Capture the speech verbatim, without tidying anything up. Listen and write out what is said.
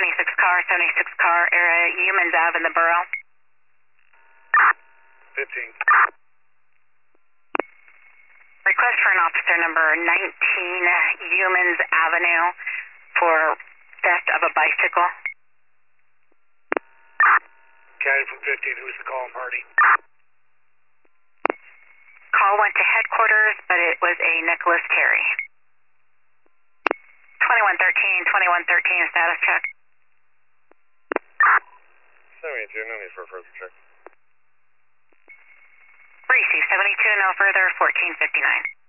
seventy-six car, seventy-six car, area Humans Ave in the borough. fifteen. Request for an officer number nineteen Humans Avenue for theft of a bicycle. County from fifteen, who's the calling party? Call went to headquarters, but it was a Nicholas Terry. twenty-one thirteen, twenty-one thirteen, status check. seventy-two, no need for a further check. Receive seventy-two, no further, fourteen fifty-nine.